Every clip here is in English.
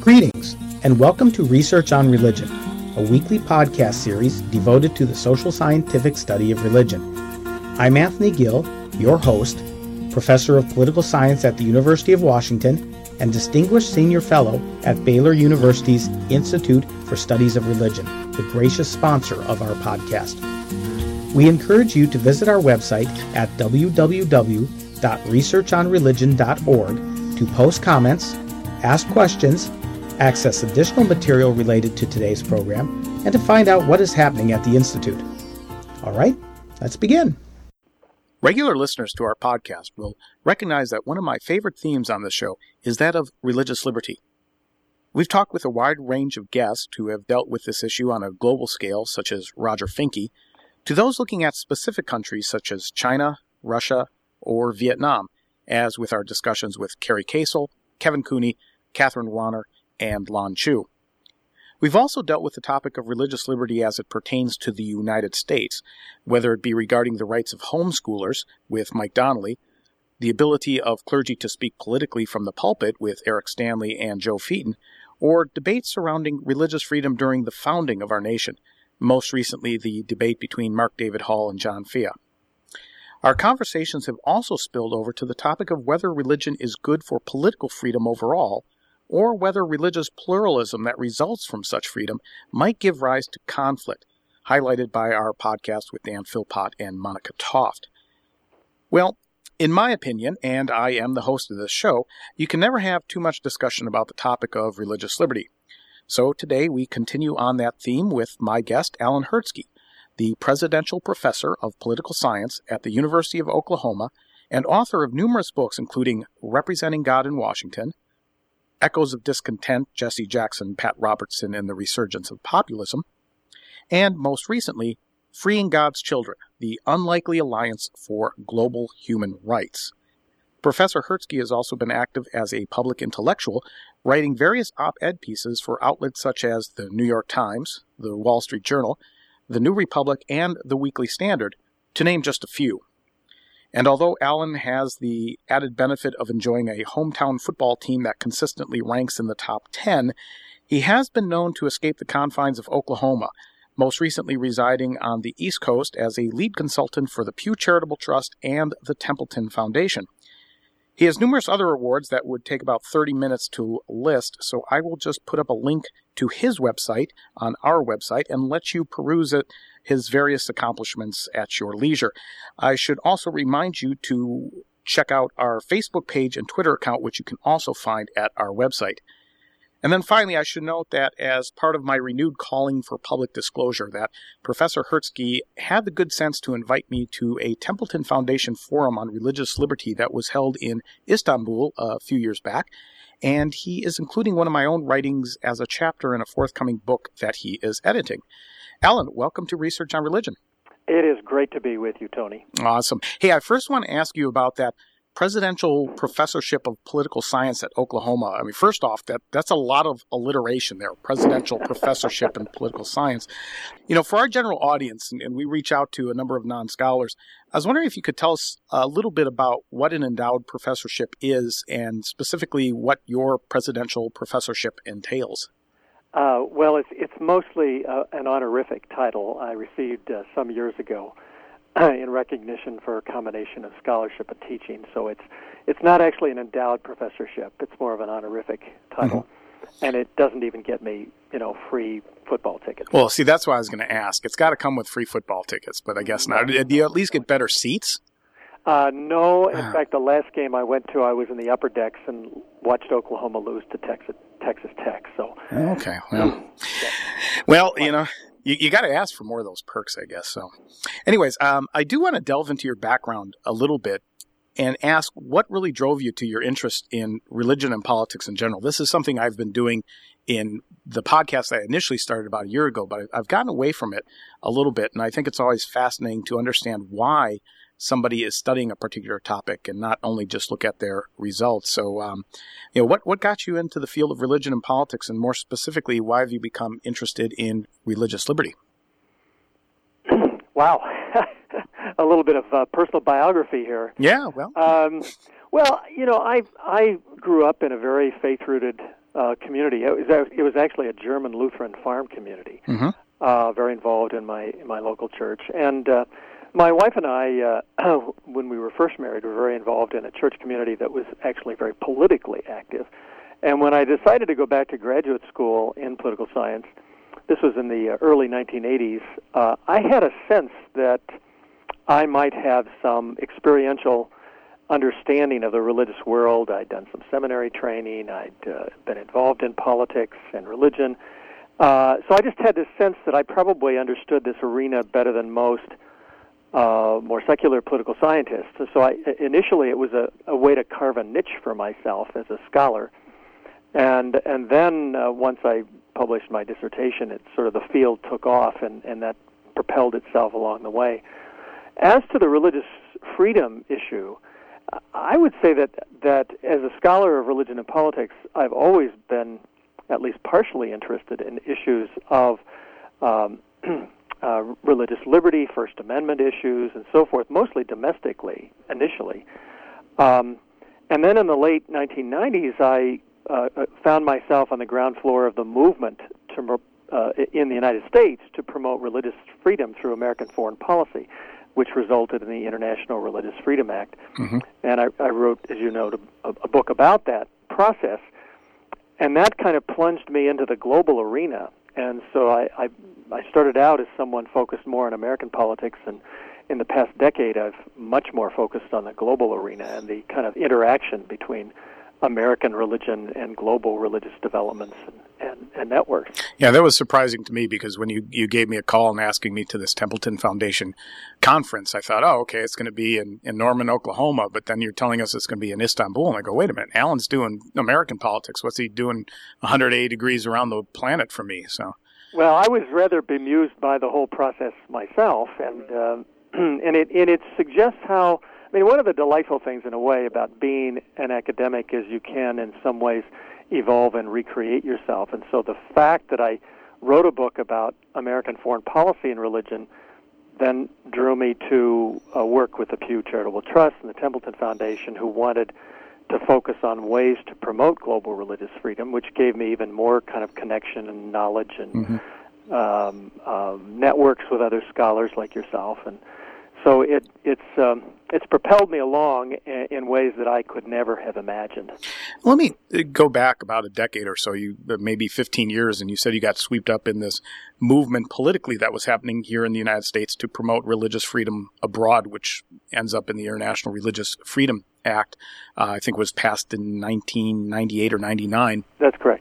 Greetings, and welcome to Research on Religion, a weekly podcast series devoted to the social scientific study of religion. I'm Anthony Gill, your host, Professor of Political Science at the University of Washington, and Distinguished Senior Fellow at Baylor University's Institute for Studies of Religion, the gracious sponsor of our podcast. We encourage you to visit our website at www.researchonreligion.org to post comments, ask questions, access additional material related to today's program, and to find out what is happening at the Institute. All right, let's begin. Regular listeners to our podcast will recognize that one of my favorite themes on this show is that of religious liberty. We've talked with a wide range of guests who have dealt with this issue on a global scale, such as Roger Finke, to those looking at specific countries such as China, Russia, or Vietnam, as with our discussions with Carrie Kasel, Kevin Cooney, Catherine Warner, and Lon Chu. We've also dealt with the topic of religious liberty as it pertains to the United States, whether it be regarding the rights of homeschoolers with Mike Donnelly, the ability of clergy to speak politically from the pulpit with Eric Stanley and Joe Featon, or debates surrounding religious freedom during the founding of our nation, most recently the debate between Mark David Hall and John Fea. Our conversations have also spilled over to the topic of whether religion is good for political freedom overall, or whether religious pluralism that results from such freedom might give rise to conflict, highlighted by our podcast with Dan Philpott and Monica Toft. Well, in my opinion, and I am the host of this show, you can never have too much discussion about the topic of religious liberty. So today we continue on that theme with my guest, Alan Hertzke, the Presidential Professor of Political Science at the University of Oklahoma and author of numerous books including Representing God in Washington, Echoes of Discontent, Jesse Jackson, Pat Robertson, and the Resurgence of Populism, and most recently, Freeing God's Children, the Unlikely Alliance for Global Human Rights. Professor Hertzke has also been active as a public intellectual, writing various op-ed pieces for outlets such as the New York Times, the Wall Street Journal, the New Republic, and the Weekly Standard, to name just a few. And although Alan has the added benefit of enjoying a hometown football team that consistently ranks in the top 10, he has been known to escape the confines of Oklahoma, most recently residing on the East Coast as a lead consultant for the Pew Charitable Trust and the Templeton Foundation. He has numerous other awards that would take about 30 minutes to list, so I will just put up a link to his website on our website and let you peruse his various accomplishments at your leisure. I should also remind you to check out our Facebook page and Twitter account, which you can also find at our website. And then finally, I should note that as part of my renewed calling for public disclosure, that Professor Hertzke had the good sense to invite me to a Templeton Foundation forum on religious liberty that was held in Istanbul a few years back, and he is including one of my own writings as a chapter in a forthcoming book that he is editing. Alan, welcome to Research on Religion. It is great to be with you, Tony. Awesome. Hey, I first want to ask you about that Presidential Professorship of Political Science at Oklahoma. I mean, first off, that's a lot of alliteration there, Presidential Professorship in Political Science. You know, for our general audience, and we reach out to a number of non-scholars, I was wondering if you could tell us a little bit about what an endowed professorship is and specifically what your presidential professorship entails. Well, it's mostly an honorific title I received some years ago in recognition for a combination of scholarship and teaching. So it's not actually an endowed professorship. It's more of an honorific title. Mm-hmm. And it doesn't even get me, free football tickets. Well, see, that's what I was going to ask. It's got to come with free football tickets, but I guess not. Do you at least get better seats? No. In fact, the last game I went to, I was in the upper decks and watched Oklahoma lose to Texas Tech. So okay. Well, You got to ask for more of those perks, I guess. So anyways, I do want to delve into your background a little bit and ask what really drove you to your interest in religion and politics in general. This is something I've been doing in the podcast I initially started about a year ago, but I've gotten away from it a little bit, and I think it's always fascinating to understand why somebody is studying a particular topic and not only just look at their results. So, what got you into the field of religion and politics, and more specifically, why have you become interested in religious liberty? Wow. A little bit of personal biography here. Yeah, well. I grew up in a very faith-rooted community. It was actually a German Lutheran farm community, very involved in my local church. And my wife and I, when we were first married, were very involved in a church community that was actually very politically active. And when I decided to go back to graduate school in political science, this was in the early 1980s, I had a sense that I might have some experiential understanding of the religious world. I'd done some seminary training. I'd been involved in politics and religion. So I just had this sense that I probably understood this arena better than most more secular political scientists. So initially it was a way to carve a niche for myself as a scholar. And then once I published my dissertation, it sort of the field took off, and that propelled itself along the way. As to the religious freedom issue, I would say that as a scholar of religion and politics, I've always been at least partially interested in issues of religious liberty, First Amendment issues, and so forth, mostly domestically initially. And then in the late 1990s, I found myself on the ground floor of the movement in the United States to promote religious freedom through American foreign policy, which resulted in the International Religious Freedom Act. And I wrote, as you know, a book about that process, and that kind of plunged me into the global arena. And so I started out as someone focused more on American politics, and in the past decade I've much more focused on the global arena and the kind of interaction between American religion and global religious developments and networks. Yeah, that was surprising to me, because when you gave me a call and asking me to this Templeton Foundation conference, I thought, oh, okay, it's going to be in Norman, Oklahoma, but then you're telling us it's going to be in Istanbul, and I go, wait a minute, Alan's doing American politics. What's he doing 180 degrees around the planet from me? So, well, I was rather bemused by the whole process myself, and it suggests how, I mean, one of the delightful things in a way about being an academic is you can, in some ways, evolve and recreate yourself. And so the fact that I wrote a book about American foreign policy and religion then drew me to work with the Pew Charitable Trust and the Templeton Foundation, who wanted to focus on ways to promote global religious freedom, which gave me even more kind of connection and knowledge and networks with other scholars like yourself. And so it's propelled me along in ways that I could never have imagined. Let me go back about a decade or so, maybe 15 years, and you said you got swept up in this movement politically that was happening here in the United States to promote religious freedom abroad, which ends up in the International Religious Freedom Act. I think it was passed in 1998 or 99. That's correct.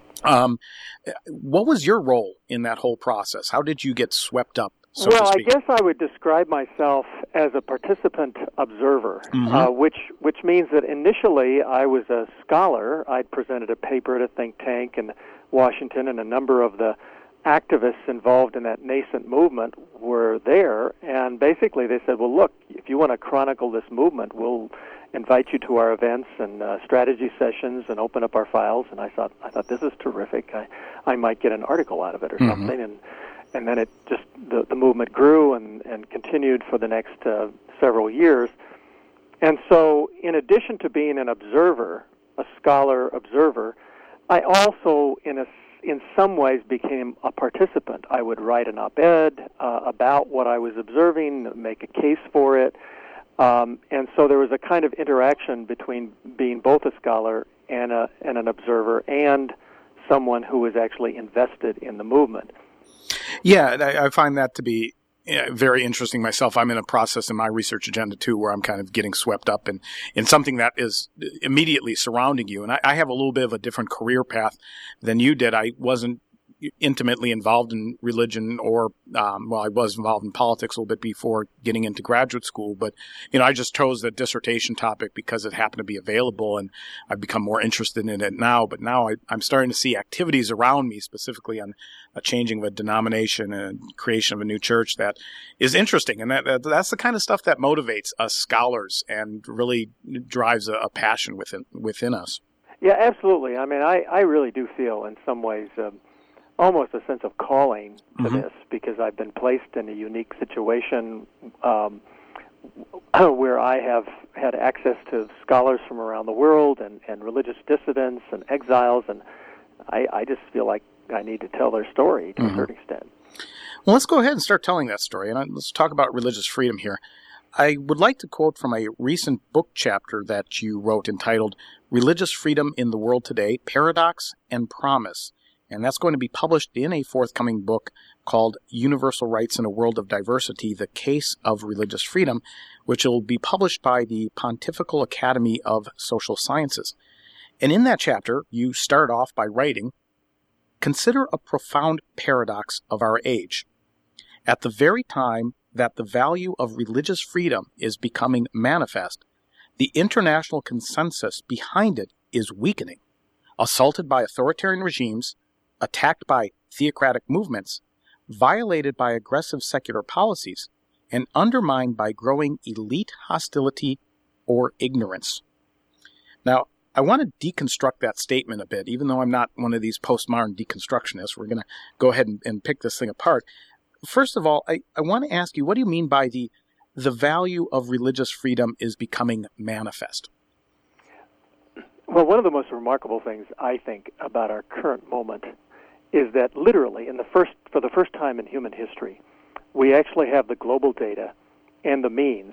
What was your role in that whole process? How did you get swept up? So well, I guess I would describe myself as a participant observer, which means that initially I was a scholar. I'd presented a paper at a think tank in Washington, and a number of the activists involved in that nascent movement were there. And basically they said, well, look, if you want to chronicle this movement, we'll invite you to our events and strategy sessions and open up our files. And I thought this is terrific. I might get an article out of it or something. And then it just, the movement grew and continued for the next several years. And so in addition to being an observer, a scholar observer, I also, in some ways, became a participant. I would write an op-ed about what I was observing, make a case for it. And so there was a kind of interaction between being both a scholar and an observer and someone who was actually invested in the movement. Yeah, I find that to be very interesting myself. I'm in a process in my research agenda, too, where I'm kind of getting swept up in something that is immediately surrounding you. And I have a little bit of a different career path than you did. I wasn't intimately involved in religion or, I was involved in politics a little bit before getting into graduate school. But, I just chose the dissertation topic because it happened to be available, and I've become more interested in it now. But now I'm starting to see activities around me, specifically on a changing of a denomination and creation of a new church, that is interesting. And that's the kind of stuff that motivates us scholars and really drives a passion within us. Yeah, absolutely. I mean, I really do feel in some ways almost a sense of calling to this, because I've been placed in a unique situation where I have had access to scholars from around the world and religious dissidents and exiles and I just feel like I need to tell their story to a certain extent. Well, let's go ahead and start telling that story, and let's talk about religious freedom here. I would like to quote from a recent book chapter that you wrote entitled Religious Freedom in the World Today, Paradox and Promise. And that's going to be published in a forthcoming book called Universal Rights in a World of Diversity, The Case of Religious Freedom, which will be published by the Pontifical Academy of Social Sciences. And in that chapter, you start off by writing, "Consider a profound paradox of our age. At the very time that the value of religious freedom is becoming manifest, the international consensus behind it is weakening. Assaulted by authoritarian regimes, attacked by theocratic movements, violated by aggressive secular policies, and undermined by growing elite hostility or ignorance." Now, I want to deconstruct that statement a bit, even though I'm not one of these postmodern deconstructionists. We're going to go ahead and pick this thing apart. First of all, I want to ask you, what do you mean by the value of religious freedom is becoming manifest? Well, one of the most remarkable things, I think, about our current moment is that literally, for the first time in human history, we actually have the global data and the means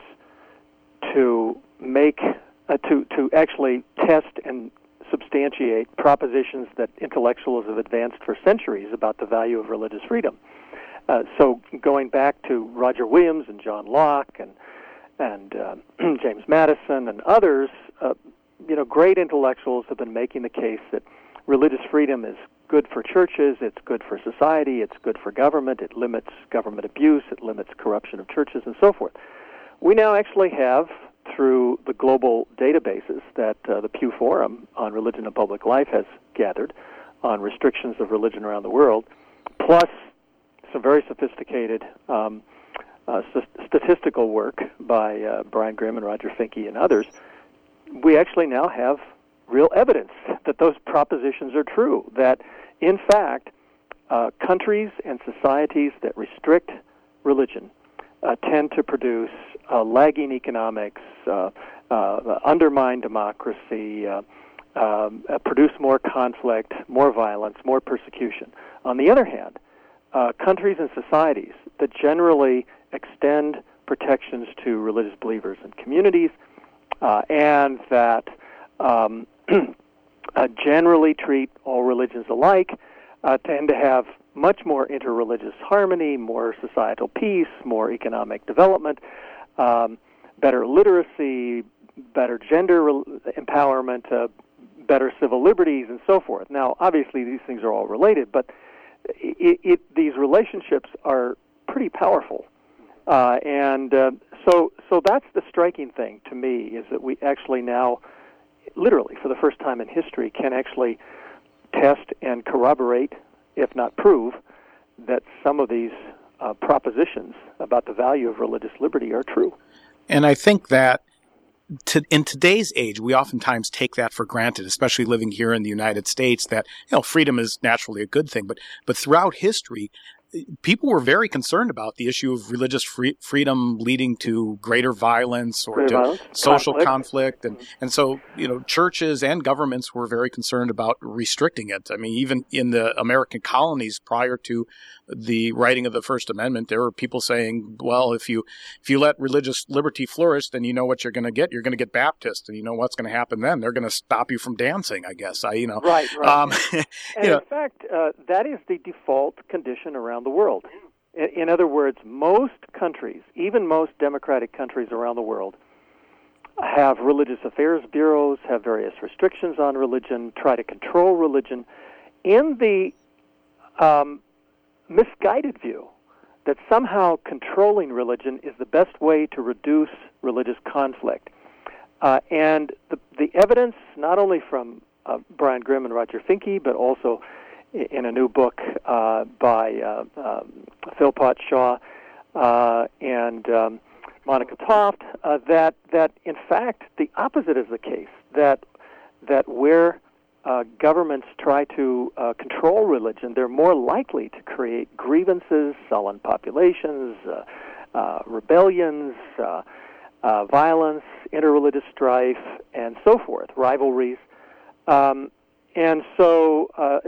to make, to actually test and substantiate propositions that intellectuals have advanced for centuries about the value of religious freedom. So going back to Roger Williams and John Locke and James Madison and others, great intellectuals have been making the case that religious freedom is good for churches, it's good for society, it's good for government, it limits government abuse, it limits corruption of churches, and so forth. We now actually have, through the global databases that the Pew Forum on Religion and Public Life has gathered on restrictions of religion around the world, plus some very sophisticated statistical work by Brian Grimm and Roger Finke and others, we actually now have real evidence that those propositions are true, that in fact countries and societies that restrict religion tend to produce lagging economics, undermine democracy, produce more conflict, more violence, more persecution. On the other hand, countries and societies that generally extend protections to religious believers and communities and that generally treat all religions alike tend to have much more interreligious harmony, more societal peace, more economic development, better literacy, better gender empowerment, better civil liberties, and so forth. Now, obviously, these things are all related, but these relationships are pretty powerful. So that's the striking thing to me, is that we actually now, literally for the first time in history, can actually test and corroborate, if not prove, that some of these propositions about the value of religious liberty are true. And I think that in today's age, we oftentimes take that for granted, especially living here in the United States, that freedom is naturally a good thing. But throughout history, people were very concerned about the issue of religious freedom leading to greater violence or to social conflict. And so, churches and governments were very concerned about restricting it. I mean, even in the American colonies prior to the writing of the First Amendment, there were people saying, well, if you let religious liberty flourish, then you know what you're going to get. You're going to get Baptist, and you know what's going to happen then. They're going to stop you from dancing, I guess. Right. And in fact, that is the default condition around the world. In other words, most countries, even most democratic countries around the world, have religious affairs bureaus, have various restrictions on religion, try to control religion, in the misguided view that somehow controlling religion is the best way to reduce religious conflict. And the evidence, not only from Brian Grimm and Roger Finke, but also in a new book by Philpott Shaw and Monica Toft, that in fact the opposite is the case, that where governments try to control religion, they're more likely to create grievances, sullen populations, rebellions, violence, interreligious strife, and so forth, rivalries. And so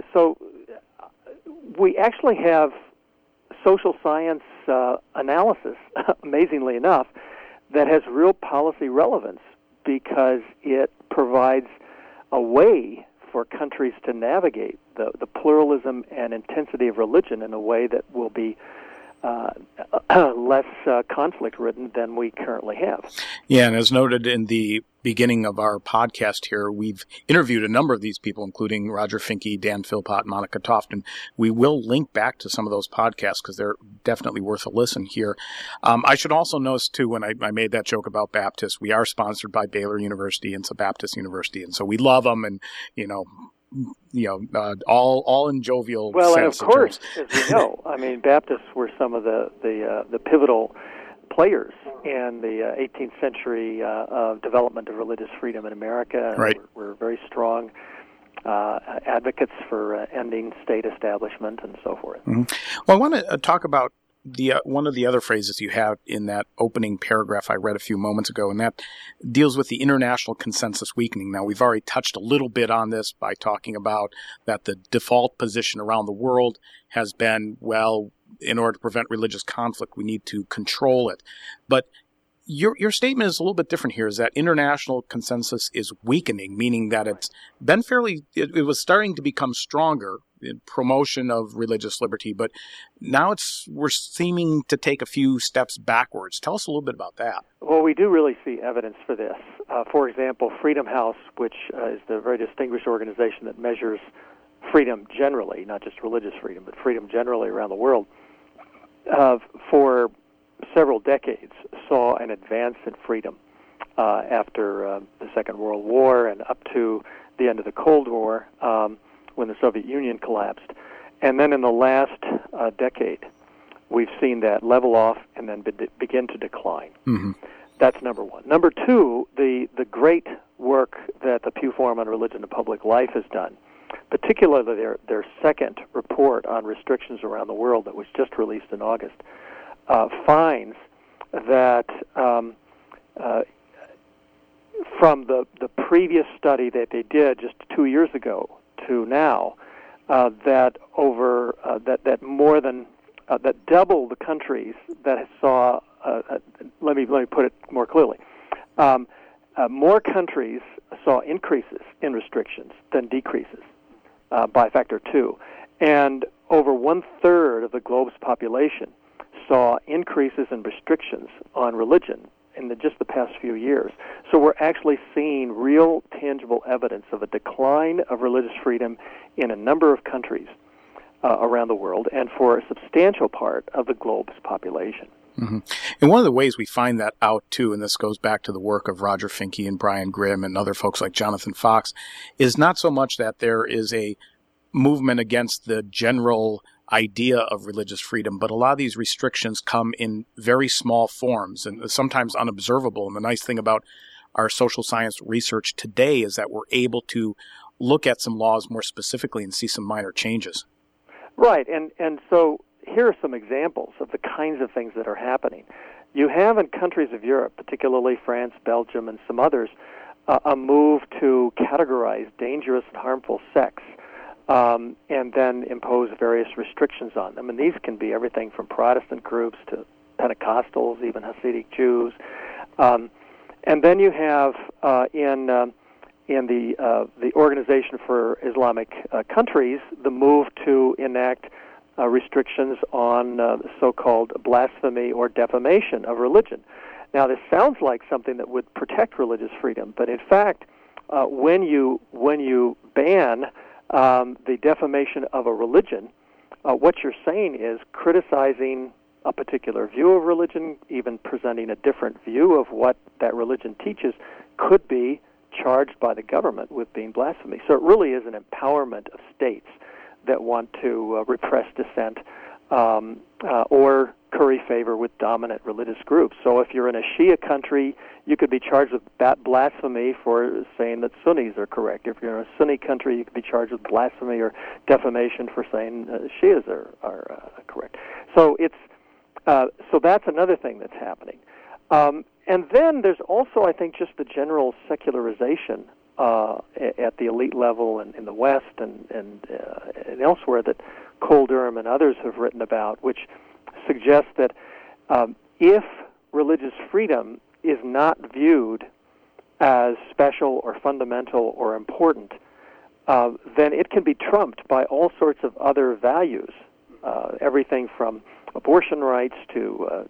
we actually have social science analysis, amazingly enough, that has real policy relevance because it provides a way for countries to navigate the pluralism and intensity of religion in a way that will be less conflict-ridden than we currently have. Yeah, and as noted in the beginning of our podcast here, we've interviewed a number of these people, including Roger Finke, Dan Philpott, Monica Toft, and we will link back to some of those podcasts because they're definitely worth a listen here. I should also note, too, when I made that joke about Baptists, we are sponsored by Baylor University, and it's a Baptist university, and so we love them, and, all in jovial sense. Well, and of course, as we know, I mean, Baptists were some of the pivotal players in the 18th century development of religious freedom in America. Right. We're very strong advocates for ending state establishment and so forth. Mm-hmm. Well, I want to talk about one of the other phrases you have in that opening paragraph I read a few moments ago, and that deals with the international consensus weakening. Now, we've already touched a little bit on this by talking about that the default position around the world has been, well, in order to prevent religious conflict, we need to control it. But your statement is a little bit different here, is that international consensus is weakening, meaning that it's been it was starting to become stronger in promotion of religious liberty, but now we're seeming to take a few steps backwards. Tell us a little bit about that. Well, we do really see evidence for this. For example, Freedom House, which is the very distinguished organization that measures freedom generally, not just religious freedom, but freedom generally around the world, for several decades saw an advance in freedom after the Second World War and up to the end of the Cold War, when the Soviet Union collapsed. And then in the last decade, we've seen that level off and then begin to decline. Mm-hmm. That's number one. Number two, the great work that the Pew Forum on Religion and Public Life has done, particularly their second report on restrictions around the world that was just released in August, finds that from the previous study that they did just 2 years ago to now, that over that more than that double the countries that saw. Let me put it more clearly. More countries saw increases in restrictions than decreases by a factor 2, and over 1/3 of the globe's population saw increases in restrictions on religion in just the past few years. So we're actually seeing real, tangible evidence of a decline of religious freedom in a number of countries around the world and for a substantial part of the globe's population. Mm-hmm. And one of the ways we find that out, too, and this goes back to the work of Roger Finke and Brian Grimm and other folks like Jonathan Fox, is not so much that there is a movement against the general idea of religious freedom, but a lot of these restrictions come in very small forms and sometimes unobservable. And the nice thing about our social science research today is that we're able to look at some laws more specifically and see some minor changes. Right, and so here are some examples of the kinds of things that are happening. You have in countries of Europe, particularly France, Belgium, and some others, a move to categorize dangerous and harmful sects and then impose various restrictions on them. And these can be everything from Protestant groups to Pentecostals, even Hasidic Jews. And then you have in the Organization for Islamic Countries the move to enact restrictions on so-called blasphemy or defamation of religion. Now, this sounds like something that would protect religious freedom, but in fact, when you ban the defamation of a religion, what you're saying is criticizing a particular view of religion, even presenting a different view of what that religion teaches, could be charged by the government with being blasphemy. So it really is an empowerment of states that want to repress dissent or curry favor with dominant religious groups. So if you're in a Shia country, you could be charged with blasphemy for saying that Sunnis are correct. If you're in a Sunni country, you could be charged with blasphemy or defamation for saying Shias are correct. So so that's another thing that's happening. And then there's also, I think, just the general secularization at the elite level in the West and elsewhere that Cole Durham and others have written about, which suggests that if religious freedom is not viewed as special or fundamental or important, then it can be trumped by all sorts of other values, everything from abortion rights to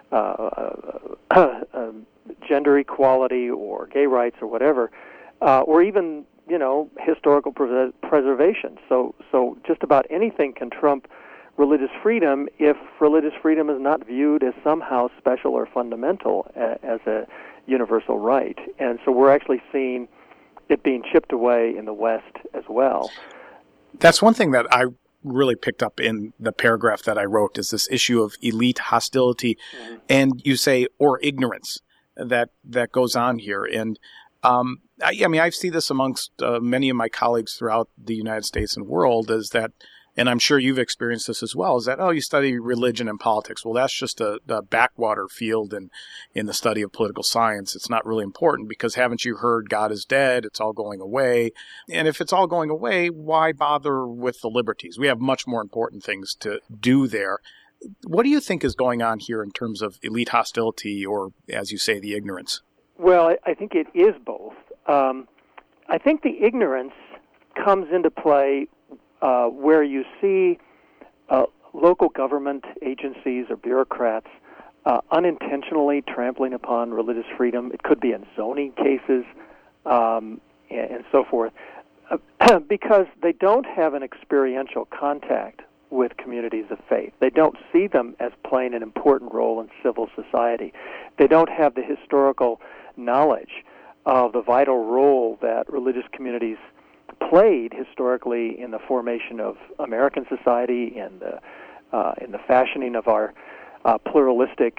gender equality or gay rights or whatever, or even historical preservation. So just about anything can trump religious freedom if religious freedom is not viewed as somehow special or fundamental as a universal right. And so we're actually seeing it being chipped away in the West as well. That's one thing that I really picked up in the paragraph that I wrote, is this issue of elite hostility, and you say, or ignorance that goes on here. And I mean, I see this amongst many of my colleagues throughout the United States and world, is that, and I'm sure you've experienced this as well, is that, you study religion and politics. Well, that's just a backwater field in the study of political science. It's not really important because haven't you heard God is dead? It's all going away. And if it's all going away, why bother with the liberties? We have much more important things to do there. What do you think is going on here in terms of elite hostility or, as you say, the ignorance? Well, I think it is both. I think the ignorance comes into play where you see local government agencies or bureaucrats unintentionally trampling upon religious freedom. It could be in zoning cases and so forth, because they don't have an experiential contact with communities of faith. They don't see them as playing an important role in civil society. They don't have the historical knowledge of the vital role that religious communities played historically in the formation of American society and in the fashioning of our pluralistic,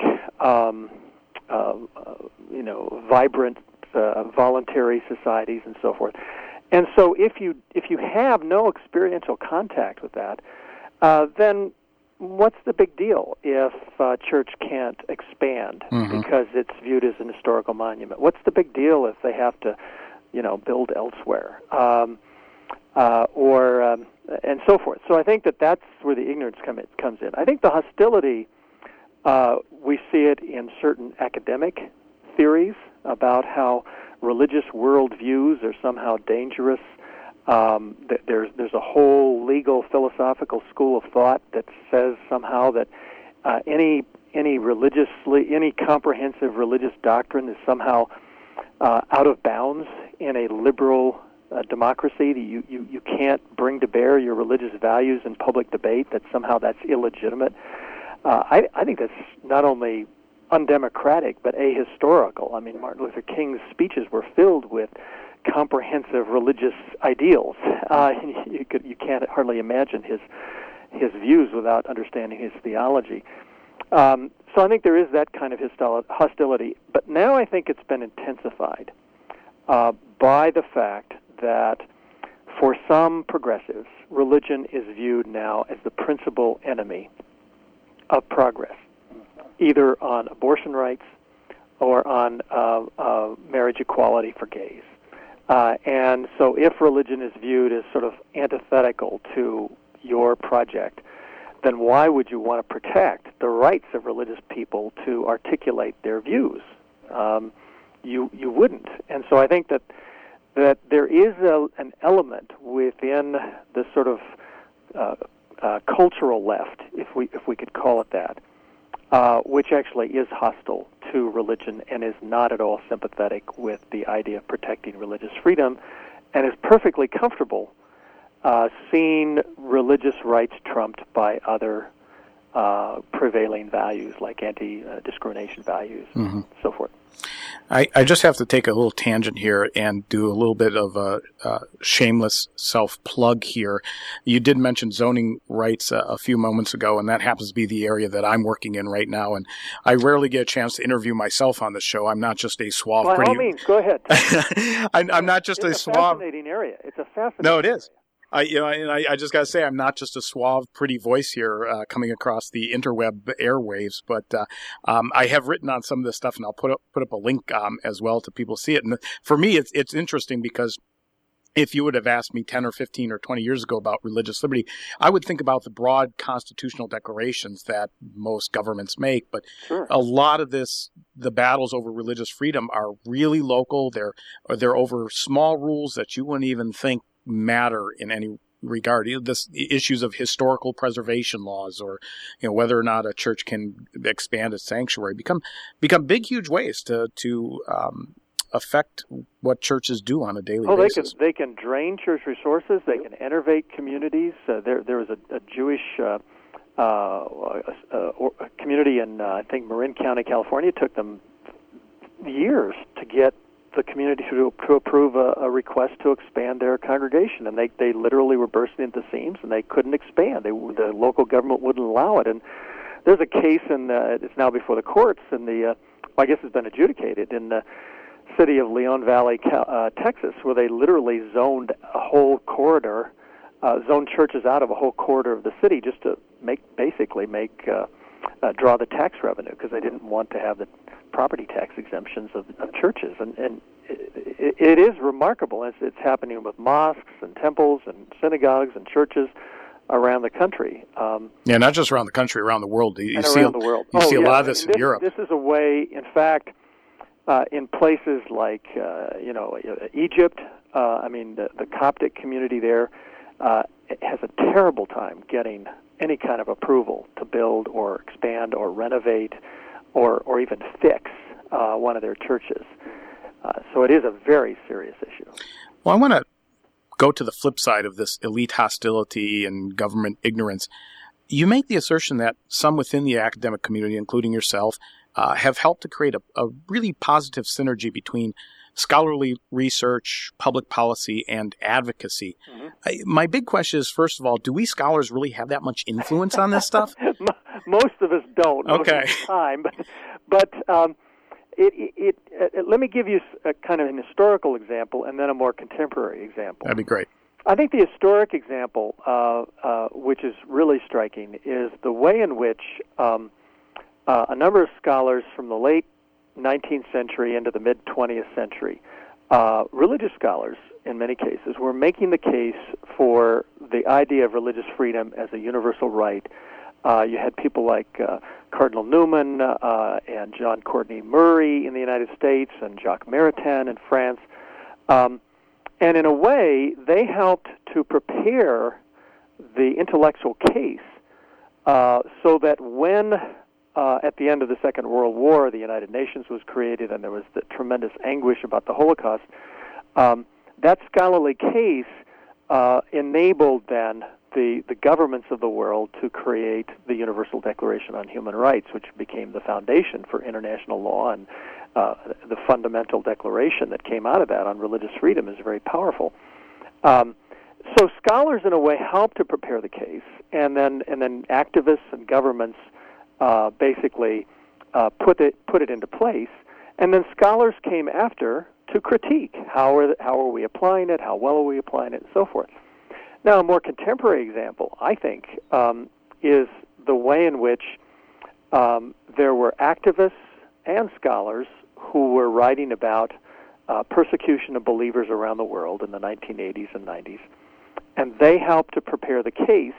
vibrant, voluntary societies and so forth. And so, if you have no experiential contact with that, then what's the big deal if church can't expand because it's viewed as an historical monument? What's the big deal if they have to, build elsewhere? And so forth. So I think that's where the ignorance comes in. I think the hostility, we see it in certain academic theories about how religious worldviews are somehow dangerous. There's a whole legal philosophical school of thought that says somehow that any comprehensive religious doctrine is somehow out of bounds in a liberal democracy. You can't bring to bear your religious values in public debate, that somehow that's illegitimate. I think that's not only undemocratic, but ahistorical. I mean, Martin Luther King's speeches were filled with comprehensive religious ideals. You can't hardly imagine his views without understanding his theology. So I think there is that kind of hostility. But now I think it's been intensified by the fact that for some progressives, religion is viewed now as the principal enemy of progress, either on abortion rights or on marriage equality for gays. And so if religion is viewed as sort of antithetical to your project, then why would you want to protect the rights of religious people to articulate their views? You wouldn't. And so I think that there is an element within the sort of cultural left, if we could call it that, which actually is hostile to religion and is not at all sympathetic with the idea of protecting religious freedom, and is perfectly comfortable seeing religious rights trumped by other prevailing values like anti-discrimination values and so forth. I just have to take a little tangent here and do a little bit of a shameless self-plug here. You did mention zoning rights a few moments ago, and that happens to be the area that I'm working in right now. And I rarely get a chance to interview myself on the show. I'm not just a suave... By all means, go ahead. I'm not just a suave... It's a fascinating area. It's a fascinating No, it is. I just got to say, I'm not just a suave, pretty voice here coming across the interweb airwaves, but I have written on some of this stuff, and I'll put up a link as well to people see it. And for me, it's interesting because if you would have asked me 10 or 15 or 20 years ago about religious liberty, I would think about the broad constitutional declarations that most governments make. But sure. A lot of the battles over religious freedom are really local. They're over small rules that you wouldn't even think matter in any regard. Issues of historical preservation laws, or whether or not a church can expand its sanctuary, become big, huge ways to affect what churches do on a daily basis. They can drain church resources. They can enervate communities. There was a Jewish community in I think Marin County, California. It took them years to get the community to approve a request to expand their congregation, and they literally were bursting at the seams, and they couldn't expand. The local government wouldn't allow it. And there's a case it's now before the courts in I guess it's been adjudicated in the city of Leon Valley, Texas, where they literally zoned a whole corridor, zoned churches out of a whole corridor of the city just to draw the tax revenue, because they didn't want to have the property tax exemptions of churches. And it is remarkable. It's happening with mosques and temples and synagogues and churches around the country. Not just around the country, around the world. You see a lot of this in Europe. This is a way, in fact, in places like Egypt, the Coptic community there has a terrible time getting any kind of approval to build or expand or renovate or even fix one of their churches. So it is a very serious issue. Well, I want to go to the flip side of this elite hostility and government ignorance. You make the assertion that some within the academic community, including yourself, have helped to create a really positive synergy between scholarly research, public policy, and advocacy. Mm-hmm. My big question is, first of all, do we scholars really have that much influence on this stuff? Most of us don't. Okay. Most of the time, but let me give you a kind of an historical example and then a more contemporary example. That'd be great. I think the historic example, which is really striking, is the way in which a number of scholars from the late 19th century into the mid-20th century, religious scholars in many cases, were making the case for the idea of religious freedom as a universal right. You had people like Cardinal Newman and John Courtney Murray in the United States and Jacques Maritain in France. And in a way, they helped to prepare the intellectual case so that when, at the end of the Second World War, the United Nations was created and there was the tremendous anguish about the Holocaust, that scholarly case enabled then the governments of the world to create the Universal Declaration on Human Rights, which became the foundation for international law, and the fundamental declaration that came out of that on religious freedom is very powerful. So scholars, in a way, help to prepare the case, and then activists and governments basically put it into place, and then scholars came after to critique how are we applying it, how well are we applying it, and so forth. Now, a more contemporary example, I think, is the way in which there were activists and scholars who were writing about persecution of believers around the world in the 1980s and 90s, and they helped to prepare the case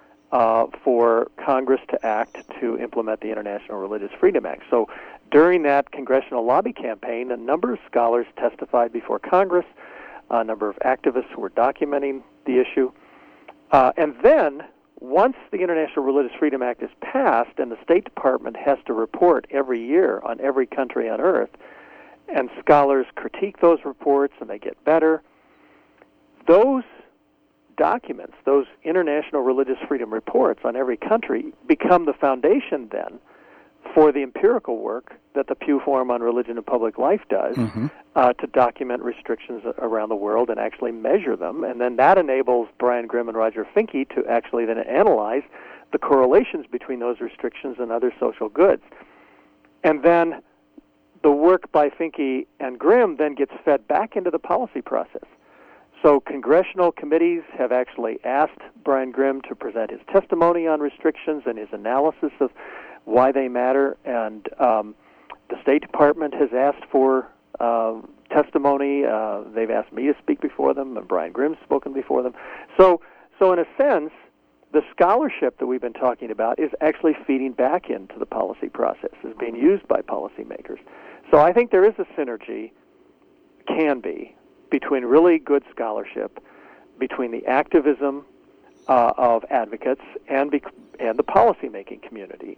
for Congress to act to implement the International Religious Freedom Act. So during that congressional lobby campaign, a number of scholars testified before Congress, a number of activists who were documenting the issue. And then, once the International Religious Freedom Act is passed and the State Department has to report every year on every country on earth, and scholars critique those reports and they get better, those documents, those international religious freedom reports on every country, become the foundation then for the empirical work that the Pew Forum on Religion and Public Life does, mm-hmm. To document restrictions around the world and actually measure them. And then that enables Brian Grimm and Roger Finke to actually then analyze the correlations between those restrictions and other social goods. And then the work by Finke and Grimm then gets fed back into the policy process. So congressional committees have actually asked Brian Grimm to present his testimony on restrictions and his analysis of why they matter, and the State Department has asked for testimony. They've asked me to speak before them, and Brian Grimm's spoken before them. So in a sense, the scholarship that we've been talking about is actually feeding back into the policy process, is being used by policymakers. So I think there is a synergy, can be, between really good scholarship, between the activism of advocates and the policymaking community.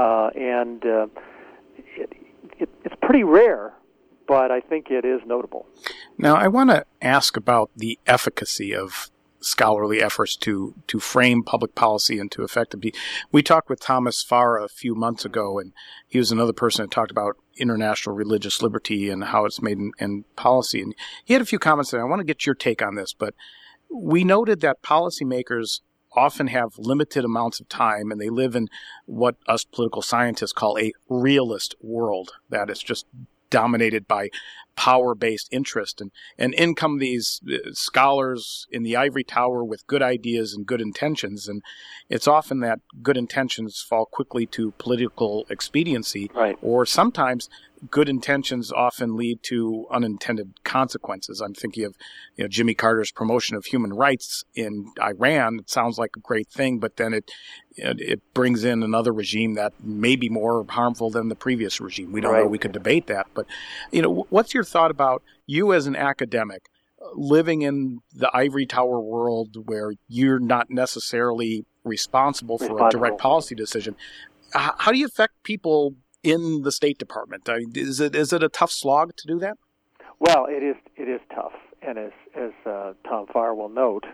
It's pretty rare, but I think it is notable. Now, I want to ask about the efficacy of scholarly efforts to frame public policy into effectivity. We talked with Thomas Farah a few months ago, and he was another person that talked about international religious liberty and how it's made in policy. And he had a few comments there. I want to get your take on this, but we noted that policymakers often have limited amounts of time, and they live in what us political scientists call a realist world, that is just dominated by power-based interest. And in come these scholars in the ivory tower with good ideas and good intentions, and it's often that good intentions fall quickly to political expediency, right, or sometimes good intentions often lead to unintended consequences. I'm thinking of Jimmy Carter's promotion of human rights in Iran. It sounds like a great thing, but then it brings in another regime that may be more harmful than the previous regime. We don't know. We could debate that. But, what's your thought about you as an academic living in the ivory tower world where you're not necessarily responsible for a direct policy decision? How do you affect people in the State Department? I mean, is it a tough slog to do that? Well, it is tough, and as Tom Farr will note,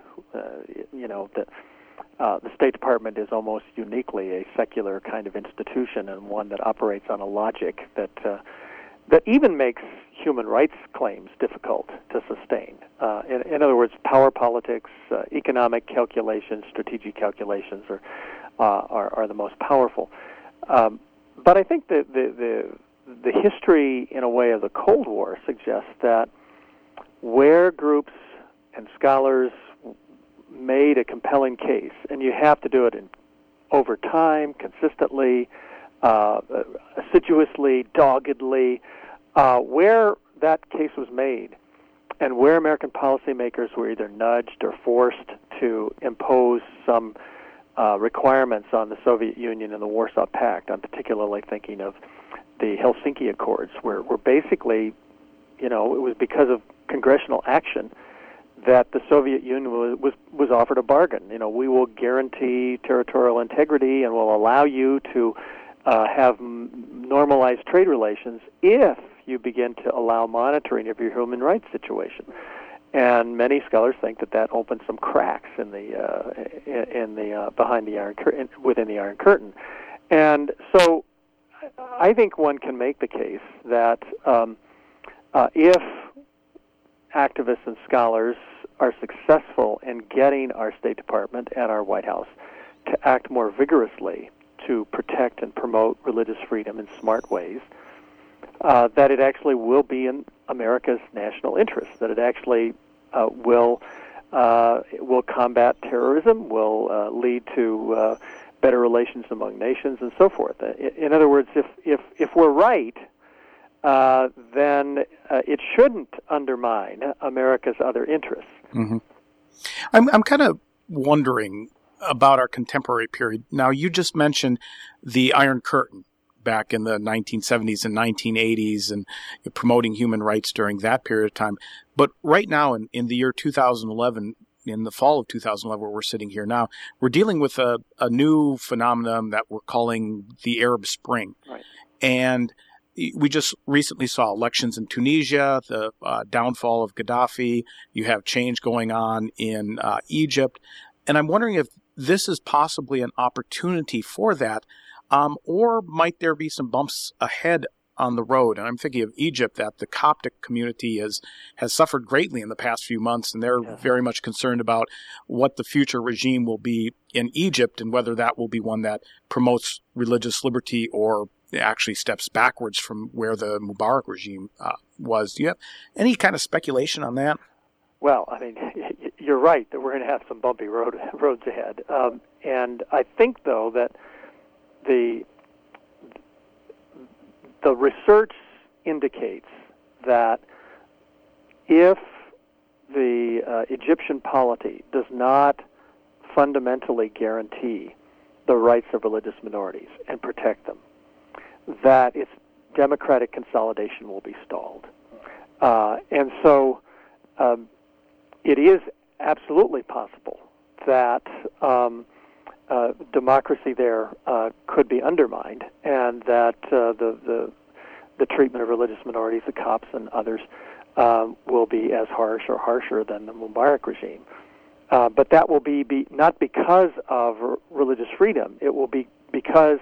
the State Department is almost uniquely a secular kind of institution, and one that operates on a logic that even makes human rights claims difficult to sustain. In other words, power politics, economic calculations, strategic calculations are the most powerful. But I think that the history, in a way, of the Cold War suggests that where groups and scholars made a compelling case, and you have to do it over time, consistently, assiduously, doggedly, where that case was made, and where American policymakers were either nudged or forced to impose some requirements on the Soviet Union and the Warsaw Pact. I'm particularly thinking of the Helsinki Accords, where basically, it was because of congressional action that the Soviet Union was offered a bargain. We will guarantee territorial integrity and will allow you to have normalized trade relations if you begin to allow monitoring of your human rights situation. And many scholars think that opens some cracks in the behind the Iron Curtain, within the Iron Curtain. And so, I think one can make the case that if activists and scholars are successful in getting our State Department and our White House to act more vigorously to protect and promote religious freedom in smart ways, that it actually will be in America's national interest, that it actually will combat terrorism, will lead to better relations among nations, and so forth. In other words, if we're right, then it shouldn't undermine America's other interests. Mm-hmm. I'm kind of wondering about our contemporary period. Now, you just mentioned the Iron Curtain back in the 1970s and 1980s and promoting human rights during that period of time. But right now, in the year 2011, in the fall of 2011, where we're sitting here now, we're dealing with a new phenomenon that we're calling the Arab Spring. Right. And we just recently saw elections in Tunisia, the downfall of Gaddafi. You have change going on in Egypt. And I'm wondering if this is possibly an opportunity for that, or might there be some bumps ahead on the road? And I'm thinking of Egypt, that the Coptic community has suffered greatly in the past few months, and they're very much concerned about what the future regime will be in Egypt and whether that will be one that promotes religious liberty or actually steps backwards from where the Mubarak regime was. Do you have any kind of speculation on that? Well, I mean, you're right that we're going to have some bumpy roads ahead. And I think, though, that the research indicates that if the Egyptian polity does not fundamentally guarantee the rights of religious minorities and protect them, that its democratic consolidation will be stalled. And so it is absolutely possible that democracy there could be undermined, and that the treatment of religious minorities, the Copts and others, will be as harsh or harsher than the Mubarak regime. But that will be not because of religious freedom. It will be because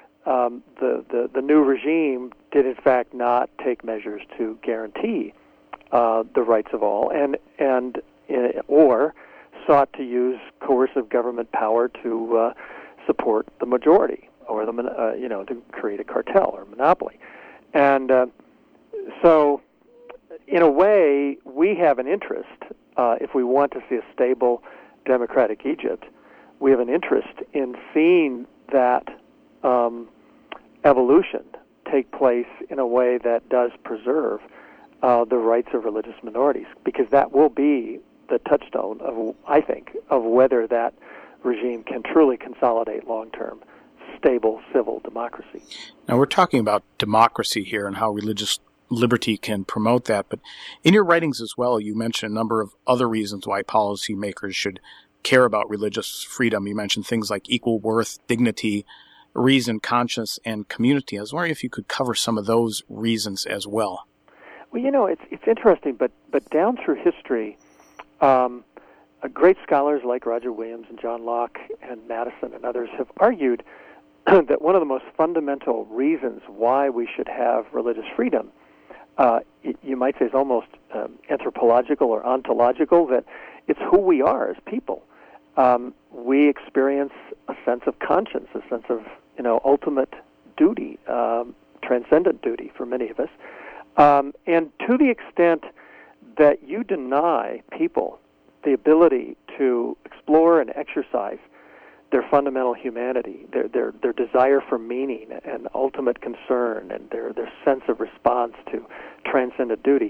the new regime did in fact not take measures to guarantee the rights of all, and or sought to use coercive government power to support the majority, or to create a cartel or monopoly. And so, in a way, we have an interest, if we want to see a stable, democratic Egypt, we have an interest in seeing that evolution take place in a way that does preserve the rights of religious minorities, because that will be the touchstone of, I think, of whether that regime can truly consolidate long-term stable civil democracy. Now, we're talking about democracy here and how religious liberty can promote that, but in your writings as well, you mentioned a number of other reasons why policymakers should care about religious freedom. You mentioned things like equal worth, dignity, reason, conscience, and community. I was wondering if you could cover some of those reasons as well. Well, it's interesting, but down through history, great scholars like Roger Williams and John Locke and Madison and others have argued that one of the most fundamental reasons why we should have religious freedom, you might say, is almost anthropological or ontological, that it's who we are as people. We experience a sense of conscience, a sense of ultimate duty, transcendent duty for many of us. And to the extent that you deny people the ability to explore and exercise their fundamental humanity, their desire for meaning and ultimate concern, and their sense of response to transcendent duty,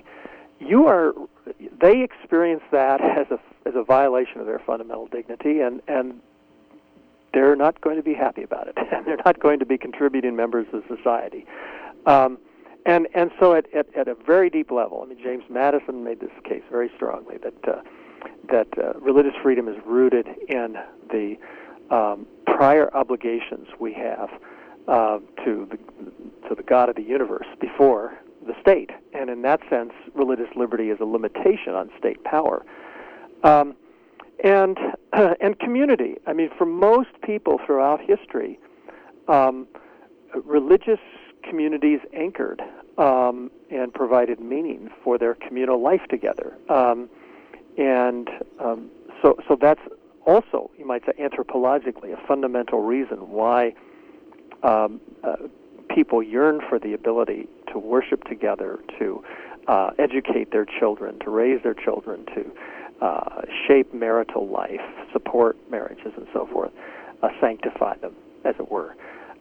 they experience that as a violation of their fundamental dignity, and they're not going to be happy about it, and they're not going to be contributing members of society. And so at a very deep level, I mean, James Madison made this case very strongly that religious freedom is rooted in the prior obligations we have to the God of the universe before the state, and in that sense, religious liberty is a limitation on state power. And community. I mean, for most people throughout history, religious communities anchored and provided meaning for their communal life together. So that's also, you might say, anthropologically, a fundamental reason why people yearn for the ability to worship together, to educate their children, to raise their children, to shape marital life, support marriages, and so forth, sanctify them, as it were.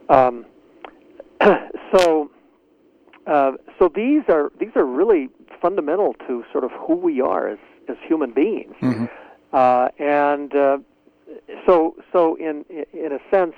So these are really fundamental to sort of who we are as human beings. Mm-hmm. So in a sense,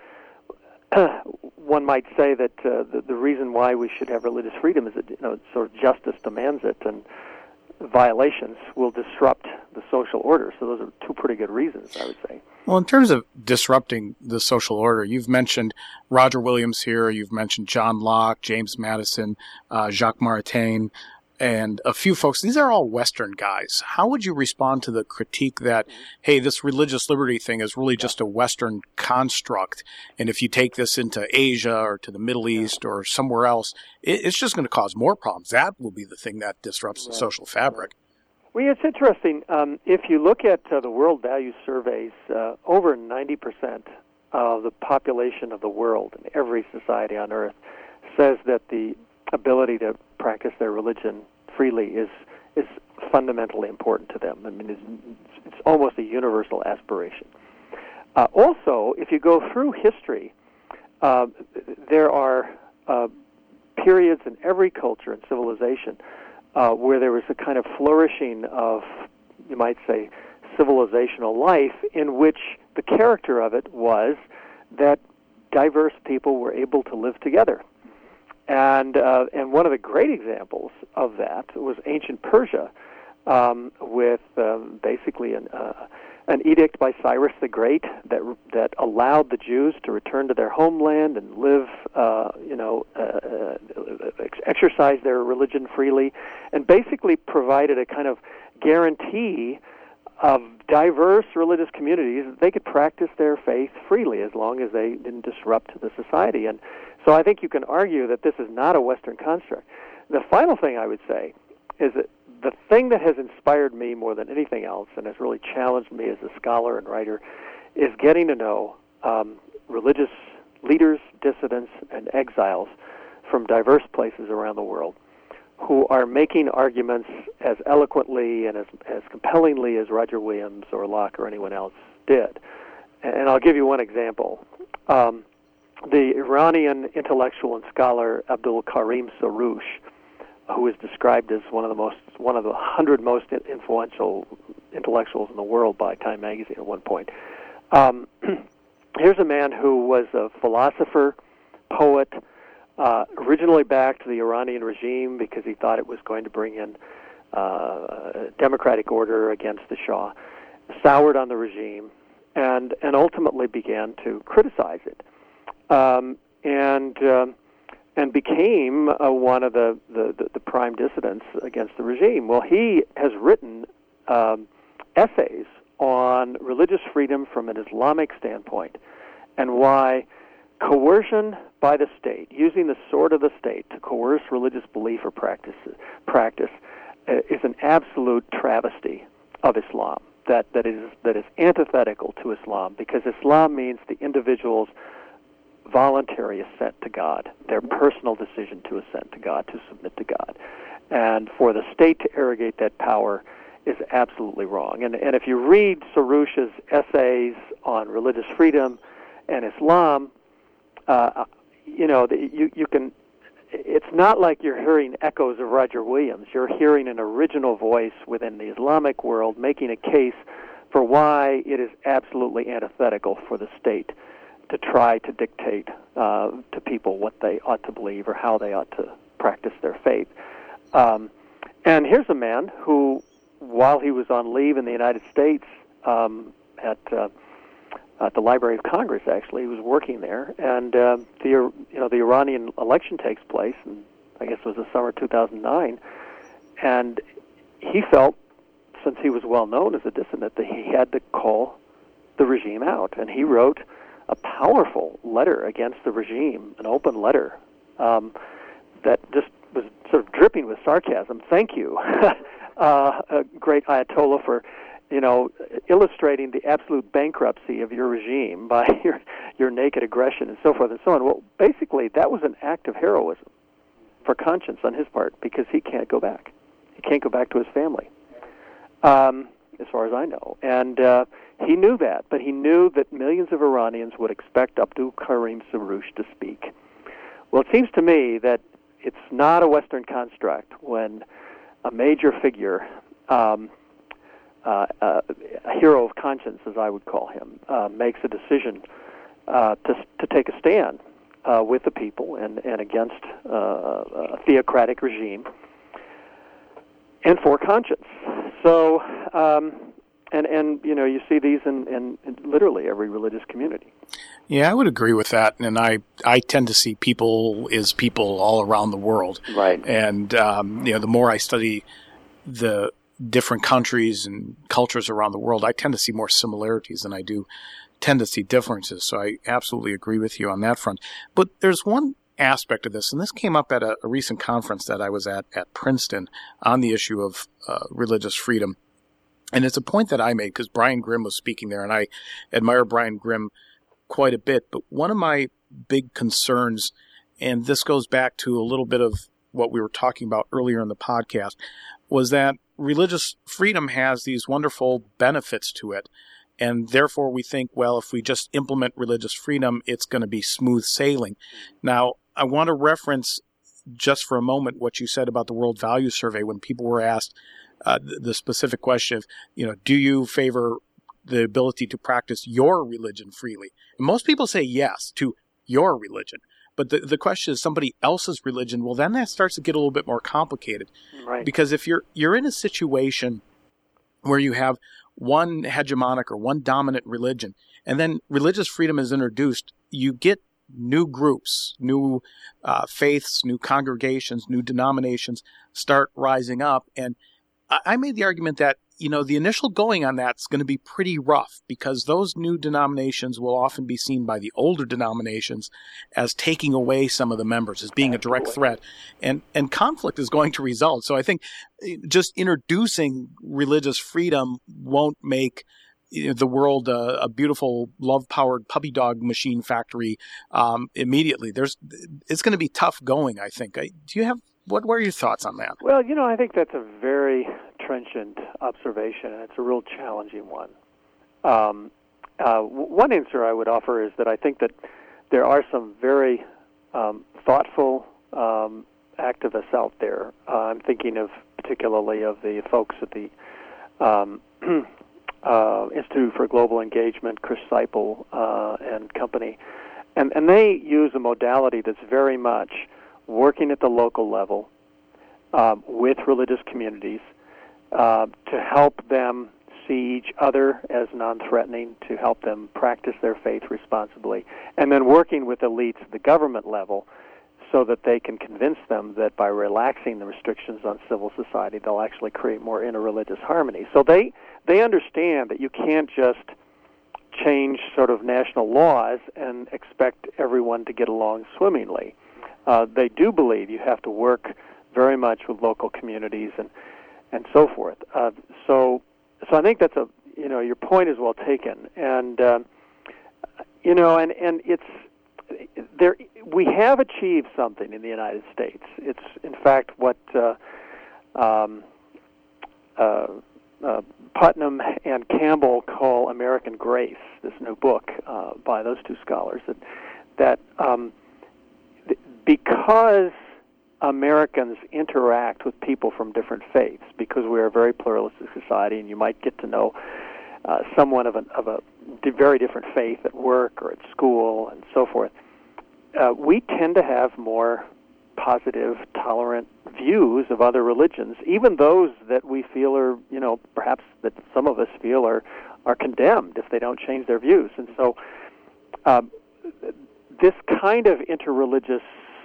one might say that the reason why we should have religious freedom is that sort of justice demands it, and violations will disrupt the social order. So those are two pretty good reasons, I would say. Well, in terms of disrupting the social order, you've mentioned Roger Williams here, you've mentioned John Locke, James Madison, Jacques Maritain, and a few folks. These are all Western guys. How would you respond to the critique that, hey, this religious liberty thing is really just a Western construct, and if you take this into Asia or to the Middle East or somewhere else, it's just going to cause more problems? That will be the thing that disrupts the social fabric. Well, it's interesting. If you look at the World Values Surveys, over 90% of the population of the world in every society on Earth says that the ability to practice their religion freely is fundamentally important to them. I mean, it's almost a universal aspiration. Also, if you go through history, there are periods in every culture and civilization where there was a kind of flourishing of, you might say, civilizational life, in which the character of it was that diverse people were able to live together. And one of the great examples of that was ancient Persia, with basically an edict by Cyrus the Great that allowed the Jews to return to their homeland and live, exercise their religion freely, and basically provided a kind of guarantee of diverse religious communities that they could practice their faith freely as long as they didn't disrupt the society. And so I think you can argue that this is not a Western construct. The final thing I would say is that the thing that has inspired me more than anything else and has really challenged me as a scholar and writer is getting to know religious leaders, dissidents, and exiles from diverse places around the world who are making arguments as eloquently and as compellingly as Roger Williams or Locke or anyone else did. And I'll give you one example. The Iranian intellectual and scholar Abdul Karim Soroush, who is described as one of the 100 most influential intellectuals in the world by Time magazine at one point. Here's a man who was a philosopher, poet, originally backed the Iranian regime because he thought it was going to bring in democratic order against the Shah, soured on the regime, and ultimately began to criticize it, and became one of the prime dissidents against the regime. Well, he has written essays on religious freedom from an Islamic standpoint and why coercion by the state, using the sword of the state to coerce religious belief or practice is an absolute travesty of Islam. That is antithetical to Islam, because Islam means the individual's voluntary assent to God, their personal decision to assent to God, to submit to God. And for the state to arrogate that power is absolutely wrong. And if you read Soroush's essays on religious freedom and Islam, you can. It's not like you're hearing echoes of Roger Williams. You're hearing an original voice within the Islamic world making a case for why it is absolutely antithetical for the state to try to dictate to people what they ought to believe or how they ought to practice their faith. And here's a man who, while he was on leave in the United States at the Library of Congress, actually, he was working there, and the Iranian election takes place, and I guess it was the summer of 2009, and he felt, since he was well known as a dissident, that he had to call the regime out, and he wrote a powerful letter against the regime, an open letter that just was sort of dripping with sarcasm. Thank you, a great Ayatollah, for illustrating the absolute bankruptcy of your regime by your naked aggression and so forth and so on. Well, basically, that was an act of heroism for conscience on his part, because he can't go back. He can't go back to his family, as far as I know. And he knew that, but he knew that millions of Iranians would expect Abdul Karim Soroush to speak. Well, it seems to me that it's not a Western construct when a major figure, a hero of conscience, as I would call him, makes a decision to take a stand with the people and against a theocratic regime and for conscience. So, and you see these in literally every religious community. Yeah, I would agree with that, and I tend to see people as people all around the world. Right. And the more I study the different countries and cultures around the world, I tend to see more similarities than I do tend to see differences. So I absolutely agree with you on that front. But there's one aspect of this, and this came up at a recent conference that I was at Princeton on the issue of religious freedom. And it's a point that I made because Brian Grimm was speaking there, and I admire Brian Grimm quite a bit. But one of my big concerns, and this goes back to a little bit of what we were talking about earlier in the podcast, was that religious freedom has these wonderful benefits to it. And therefore we think, well, if we just implement religious freedom, it's going to be smooth sailing. Now, I want to reference just for a moment what you said about the World Values Survey when people were asked the specific question of, do you favor the ability to practice your religion freely? And most people say yes to your religion. But the question is somebody else's religion. Well, then that starts to get a little bit more complicated. Right. Because if you're in a situation where you have one hegemonic or one dominant religion, and then religious freedom is introduced, you get new groups, new faiths, new congregations, new denominations start rising up. And I made the argument that, the initial going on that's going to be pretty rough because those new denominations will often be seen by the older denominations as taking away some of the members, as being a direct threat. And conflict is going to result. So I think just introducing religious freedom won't make the world a beautiful, love-powered puppy dog machine factory immediately. It's going to be tough going, I think. What were your thoughts on that? Well, I think that's a very trenchant observation, and it's a real challenging one. One answer I would offer is that I think that there are some very thoughtful activists out there. I'm thinking particularly of the folks at the Institute for Global Engagement, Chris Seipel and company, and they use a modality that's very much working at the local level with religious communities to help them see each other as non-threatening, to help them practice their faith responsibly, and then working with elites at the government level so that they can convince them that by relaxing the restrictions on civil society, they'll actually create more interreligious harmony. So they understand that you can't just change sort of national laws and expect everyone to get along swimmingly. They do believe you have to work very much with local communities and so forth. So I think that's your point is well taken, and and it's there. We have achieved something in the United States. It's in fact what Putnam and Campbell call American Grace. This new book by those two scholars that because Americans interact with people from different faiths, because we are a very pluralistic society, and you might get to know someone of a very different faith at work or at school and so forth, we tend to have more positive, tolerant views of other religions, even those that we feel are, perhaps that some of us feel are condemned if they don't change their views. And so this kind of interreligious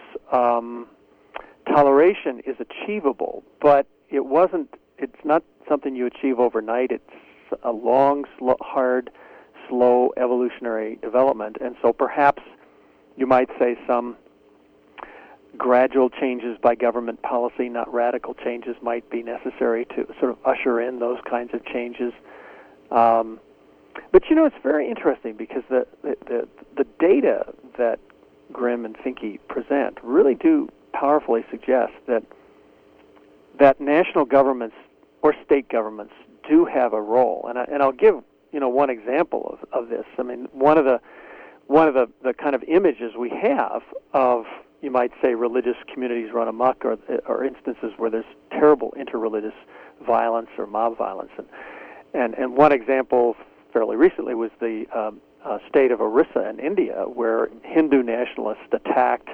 toleration is achievable, but it's not something you achieve overnight. It's a long, hard, slow evolutionary development. And so perhaps you might say some gradual changes by government policy, not radical changes, might be necessary to sort of usher in those kinds of changes. But it's very interesting because the data that Grimm and Finke present really do powerfully suggest that national governments or state governments do have a role, and I'll give one example of this. I mean, one of the kind of images we have of, you might say, religious communities run amok, or instances where there's terrible interreligious violence or mob violence, and one example fairly recently was the state of Orissa in India, where Hindu nationalists attacked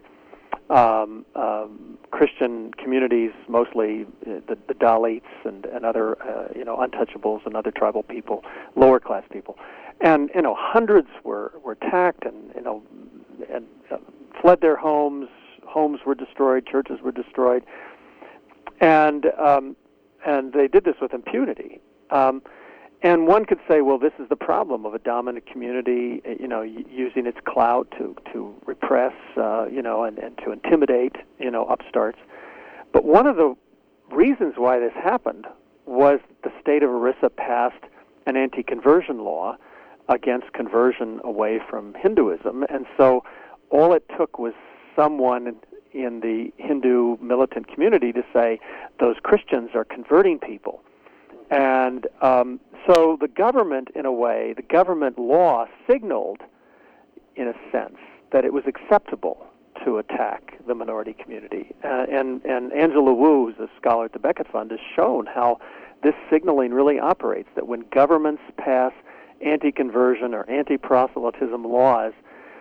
Christian communities, mostly the Dalits and other untouchables and other tribal people, lower class people, and hundreds were attacked and fled their homes. Homes were destroyed, churches were destroyed, and they did this with impunity. And one could say, well, this is the problem of a dominant community, using its clout to repress, and to intimidate, upstarts. But one of the reasons why this happened was the state of Orissa passed an anti-conversion law against conversion away from Hinduism, and so all it took was someone in the Hindu militant community to say, those Christians are converting people. And so the government, in a way, the government law signaled, in a sense, that it was acceptable to attack the minority community. And Angela Wu, who's a scholar at the Becket Fund, has shown how this signaling really operates, that when governments pass anti-conversion or anti-proselytism laws,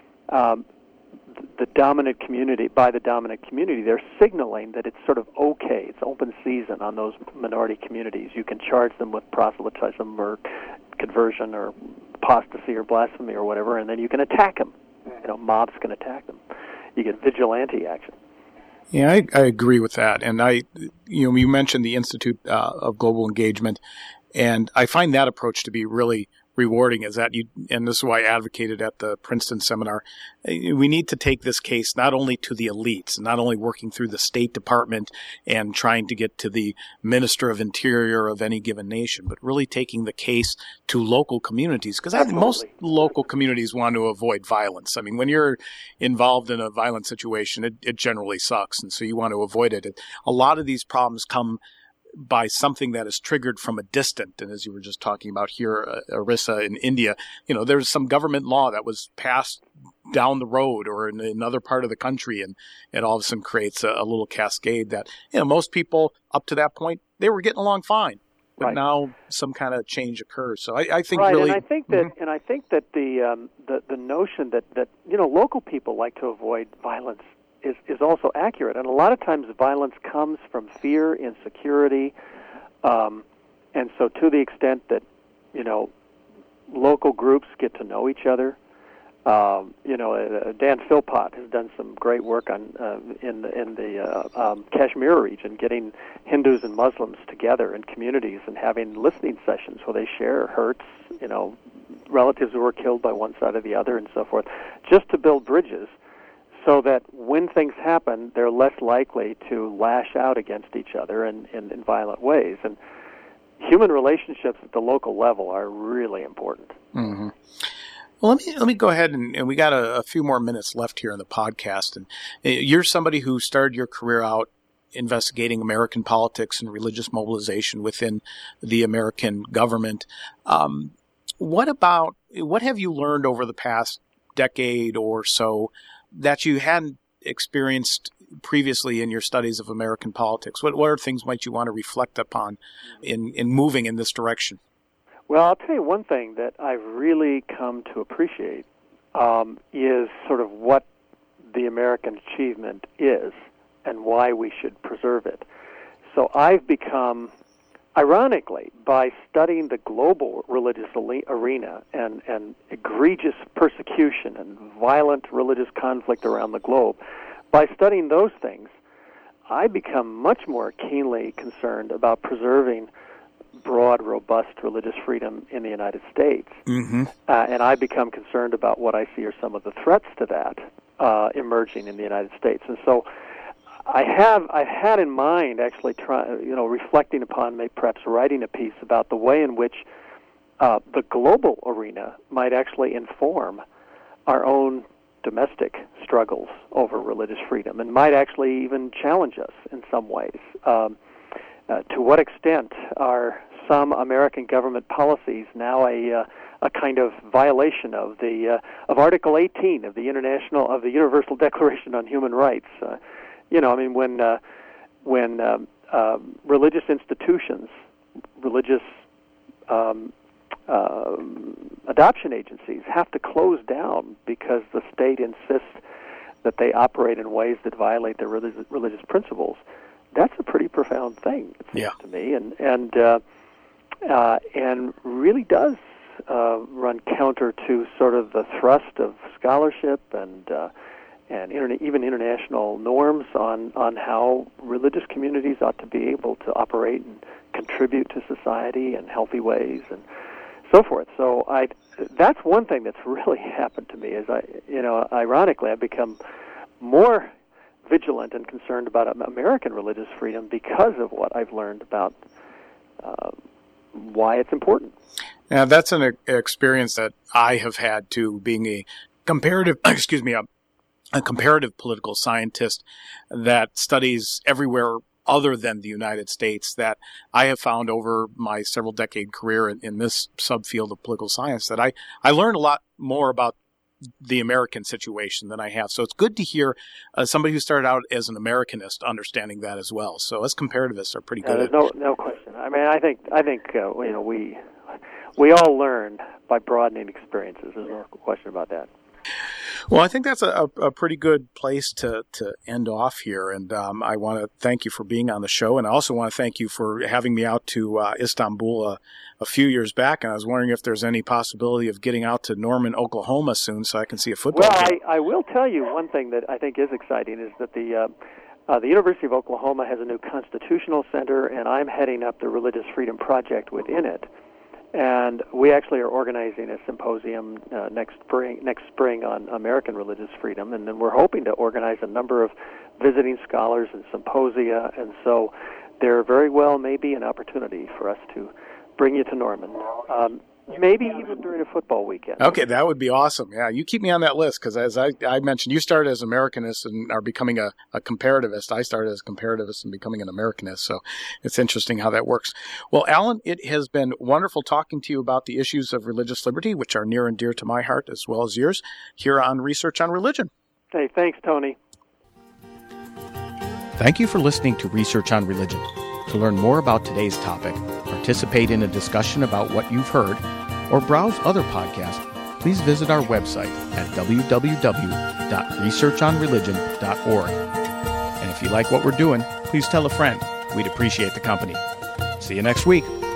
the dominant community, they're signaling that it's sort of okay, it's open season on those minority communities. You can charge them with proselytism or conversion or apostasy or blasphemy or whatever, and then you can attack them. Mobs can attack them. You get vigilante action. Yeah, I agree with that. And you mentioned the Institute of Global Engagement, and I find that approach to be really rewarding. And this is why I advocated at the Princeton seminar. We need to take this case not only to the elites, not only working through the State Department and trying to get to the Minister of Interior of any given nation, but really taking the case to local communities, because I think most local communities want to avoid violence. I mean, when you're involved in a violent situation, it generally sucks, and so you want to avoid it. A lot of these problems come by something that is triggered from a distant. And as you were just talking about here, Orissa in India, there's some government law that was passed down the road or in another part of the country, and it all of a sudden creates a little cascade that, most people up to that point, they were getting along fine. But now some kind of change occurs. So I think really... And I think that, the notion that local people like to avoid violence is also accurate. And a lot of times violence comes from fear, insecurity, and so to the extent that, local groups get to know each other. Dan Philpott has done some great work on in the Kashmir region, getting Hindus and Muslims together in communities and having listening sessions where they share hurts, relatives who were killed by one side or the other and so forth, just to build bridges, so that when things happen, they're less likely to lash out against each other in violent ways. And human relationships at the local level are really important. Mm-hmm. Well, let me go ahead, and we got a few more minutes left here in the podcast. And you're somebody who started your career out investigating American politics and religious mobilization within the American government. What have you learned over the past decade or so that you hadn't experienced previously in your studies of American politics? What are things might you want to reflect upon in moving in this direction? Well, I'll tell you one thing that I've really come to appreciate is sort of what the American achievement is and why we should preserve it. So I've become, ironically, by studying the global religious arena and egregious persecution and violent religious conflict around the globe, by studying those things, I become much more keenly concerned about preserving broad, robust religious freedom in the United States. Mm-hmm. And I become concerned about what I see are some of the threats to that emerging in the United States. And so I had in mind actually reflecting upon, maybe perhaps writing a piece about the way in which the global arena might actually inform our own domestic struggles over religious freedom and might actually even challenge us in some ways. To what extent are some American government policies now a kind of violation of Article 18 of the Universal Declaration on Human Rights? When religious institutions, religious adoption agencies have to close down because the state insists that they operate in ways that violate their religious principles, that's a pretty profound thing, it seems to me, and really does run counter to sort of the thrust of scholarship and even international norms on how religious communities ought to be able to operate and contribute to society in healthy ways and so forth. So that's one thing that's really happened to me is ironically, I've become more vigilant and concerned about American religious freedom because of what I've learned about why it's important. Yeah, that's an experience that I have had too, being a comparative political scientist that studies everywhere other than the United States that I have found over my several decade career in this subfield of political science that I learned a lot more about the American situation than I have. So it's good to hear somebody who started out as an Americanist understanding that as well. So us comparativists are pretty good. There's no question. I mean, I think we all learn by broadening experiences. There's no question about that. Well, I think that's a pretty good place to end off here. And I want to thank you for being on the show. And I also want to thank you for having me out to Istanbul a few years back. And I was wondering if there's any possibility of getting out to Norman, Oklahoma soon so I can see a football game. Well, I will tell you one thing that I think is exciting is that the University of Oklahoma has a new constitutional center, and I'm heading up the Religious Freedom Project within it. And we actually are organizing a symposium next spring on American religious freedom, and then we're hoping to organize a number of visiting scholars and symposia, and so there very well may be an opportunity for us to bring you to Norman, maybe even during a football weekend. Okay, that would be awesome. Yeah, you keep me on that list, because as I mentioned, you started as Americanist and are becoming a comparativist. I started as a comparativist and becoming an Americanist, so it's interesting how that works. Well, Alan, it has been wonderful talking to you about the issues of religious liberty, which are near and dear to my heart as well as yours, here on Research on Religion. Hey, thanks, Tony. Thank you for listening to Research on Religion. To learn more about today's topic, participate in a discussion about what you've heard, or browse other podcasts, please visit our website at www.researchonreligion.org. And if you like what we're doing, please tell a friend. We'd appreciate the company. See you next week.